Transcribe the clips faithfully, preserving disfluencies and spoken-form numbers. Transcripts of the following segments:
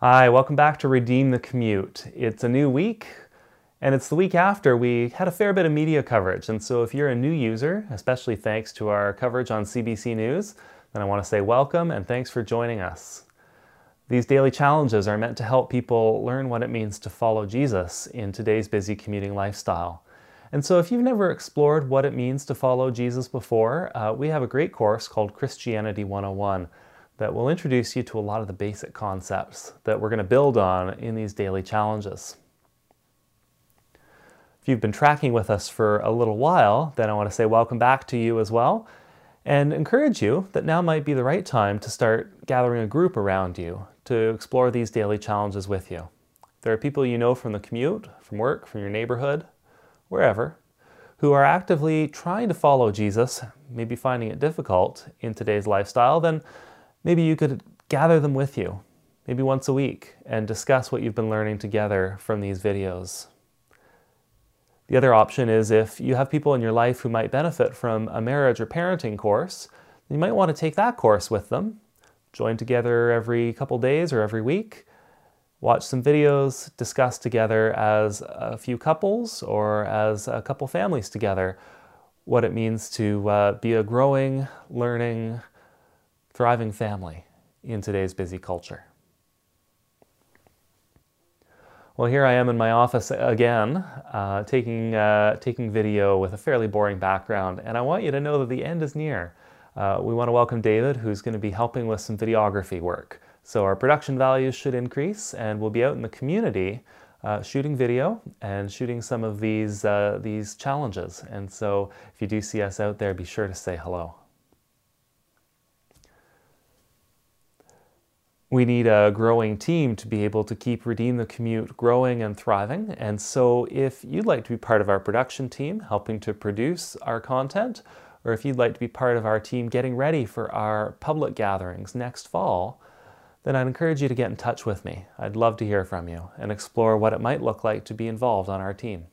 Hi, welcome back to Redeem the Commute. It's a new week, and it's the week after we had a fair bit of media coverage. And so if you're a new user, especially thanks to our coverage on C B C News, then I want to say welcome and thanks for joining us. These daily challenges are meant to help people learn what it means to follow Jesus in today's busy commuting lifestyle. And so if you've never explored what it means to follow Jesus before, uh, we have a great course called Christianity one oh one. That will introduce you to a lot of the basic concepts that we're going to build on in these daily challenges. If you've been tracking with us for a little while, then I want to say welcome back to you as well, and encourage you that now might be the right time to start gathering a group around you to explore these daily challenges with you. There are people you know from the commute, from work, from your neighborhood, wherever, who are actively trying to follow Jesus, maybe finding it difficult in today's lifestyle. Then maybe you could gather them with you, maybe once a week, and discuss what you've been learning together from these videos. The other option is if you have people in your life who might benefit from a marriage or parenting course, you might want to take that course with them, join together every couple days or every week, watch some videos, discuss together as a few couples or as a couple families together what it means to uh, be a growing, learning, thriving family in today's busy culture. Well, here I am in my office again, uh, taking, uh, taking video with a fairly boring background, and I want you to know that the end is near. Uh, we want to welcome David, who's going to be helping with some videography work. So our production values should increase, and we'll be out in the community uh, shooting video and shooting some of these, uh, these challenges. And so if you do see us out there, be sure to say hello. We need a growing team to be able to keep Redeem the Commute growing and thriving. And so if you'd like to be part of our production team, helping to produce our content, or if you'd like to be part of our team getting ready for our public gatherings next fall, then I'd encourage you to get in touch with me. I'd love to hear from you and explore what it might look like to be involved on our team.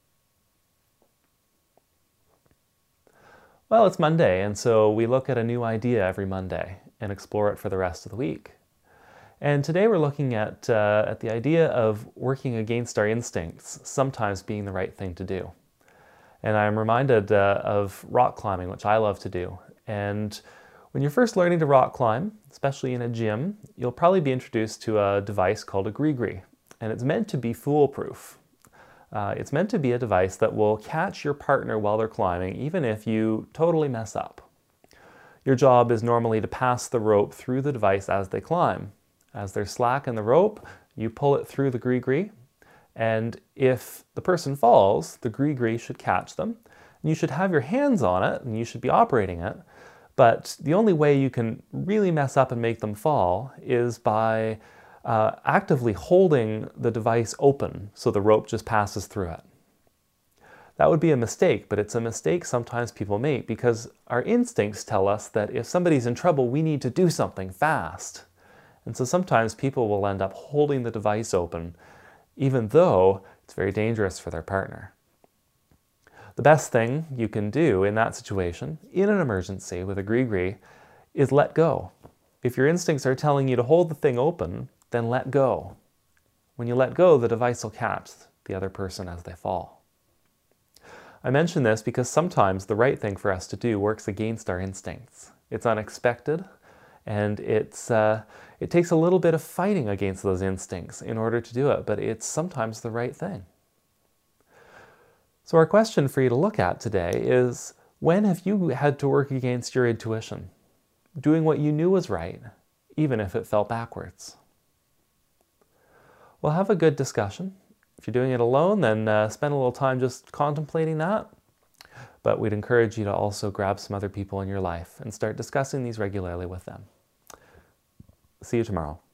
Well, it's Monday, and so we look at a new idea every Monday and explore it for the rest of the week. And today we're looking at, uh, at the idea of working against our instincts, sometimes being the right thing to do. And I'm reminded uh, of rock climbing, which I love to do. And when you're first learning to rock climb, especially in a gym, you'll probably be introduced to a device called a gree-gree. And it's meant to be foolproof. Uh, it's meant to be a device that will catch your partner while they're climbing, even if you totally mess up. Your job is normally to pass the rope through the device as they climb. As they're slack in the rope, you pull it through the gree-gree, and if the person falls, the gree-gree should catch them. And you should have your hands on it, and you should be operating it, but the only way you can really mess up and make them fall is by uh, actively holding the device open so the rope just passes through it. That would be a mistake, but it's a mistake sometimes people make because our instincts tell us that if somebody's in trouble, we need to do something fast. And so sometimes people will end up holding the device open, even though it's very dangerous for their partner. The best thing you can do in that situation, in an emergency with a gree-gree, is let go. If your instincts are telling you to hold the thing open, then let go. When you let go, the device will catch the other person as they fall. I mention this because sometimes the right thing for us to do works against our instincts. It's unexpected, and it's, uh, it takes a little bit of fighting against those instincts in order to do it, but it's sometimes the right thing. So our question for you to look at today is, when have you had to work against your intuition, doing what you knew was right, even if it felt backwards? Well, have a good discussion. If you're doing it alone, then uh, spend a little time just contemplating that. But we'd encourage you to also grab some other people in your life and start discussing these regularly with them. See you tomorrow.